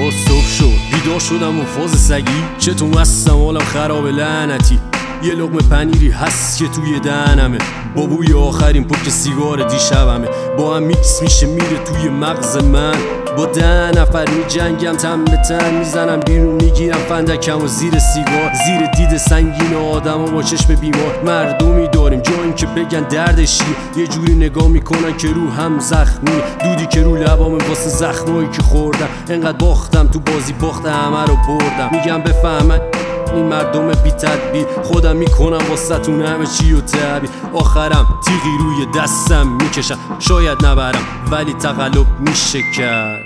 با صبح شد بیدار شدم و فاز سگی چطور هستم حالم خراب لعنتی. یه لقمه پنیری هست که توی دهنمه با بوی آخرین پک سیگار دیشبمه. با هم میکس میشه میره توی مغز من. با 10 نفر میجنگم تن به تن میزنم بیرون میگیرم فندکم و زیر سیگار زیر دید سنگین آدم و با چشم بیمار. مردمی داریم جا این که بگن دردشی یه جوری نگاه میکنن که رو هم زخمی. دودی که رو لبامه واسه زخمایی که خوردم. انقدر باختم تو بازی باخت همه رو بردم. میگم بفهمن این مردم بی تدبیر خودم میکنم واسه تون همه چی و تعبیر. آخرم تیغی روی دستم میکشم شاید نبرم ولی تقلب میشه کرد.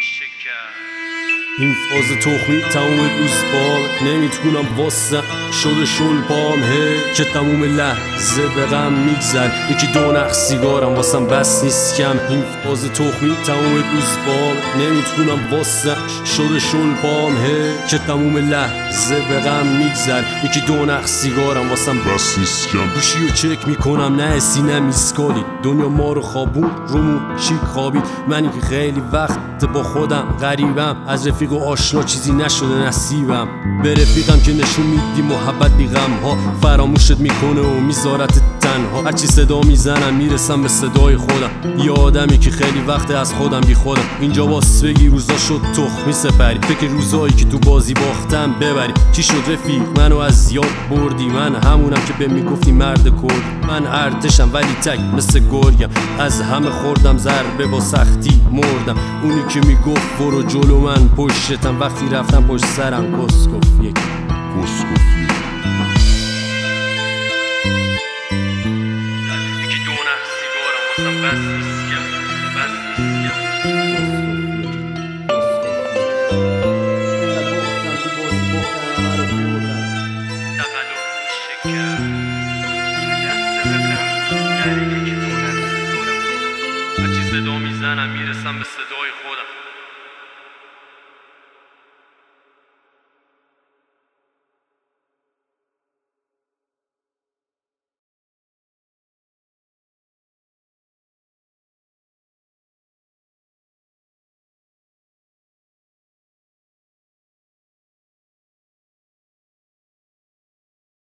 این فاز تخمی تموم روز بام نمیتونم واسه شده شل پام که تموم لحظه به غم میگذر. یکی 2 نخ سیگارم واسم بس نیست کم. این فاز تخمی تموم روز بام نمیتونم واسه شده شل پام که تموم لحظه به غم میگذر. یکی 2 نخ سیگارم واسم بس نیست کم. گوشی رو چک میکنم نه سینه میسکالی. دنیا ما رو خوابون رومون شیک خوابید. منی که خیلی وقت با خودم غریبم از رفیق و آشنا چیزی نشده نصیبم. به رفیقم که نشون میدی محبت بی غم ها فراموشت میکنه و میذارت تنها. هرچی صدا میزنم میرسم به صدای خودم. یه آدمی که خیلی وقت از خودم بی خودم. اینجا واسه بگی روزا شد تخمی سپری. فکر روزایی که تو بازی باختم ببری. چی شد رفیق منو از یاد بردی. من همونم که به میگفتی مرد کرد. من ارتشم ولی تک مثل گرگم. از همه خوردم ضربه با سختی مردم. اونی که میگفت برو جلو من پشتم وقتی رفتم پشت سرم کس گفت یک کس گفت یک. یکی 2 نخ سیگارم واسم بس نیست کم بس نیست کم. باختم تو بازی باختم همه رو بردم. تقلب میشه کرد لحظه بکن در یکی 2 نخ سیگارم. هرچی صدا میزنم میرسم به صدای خود.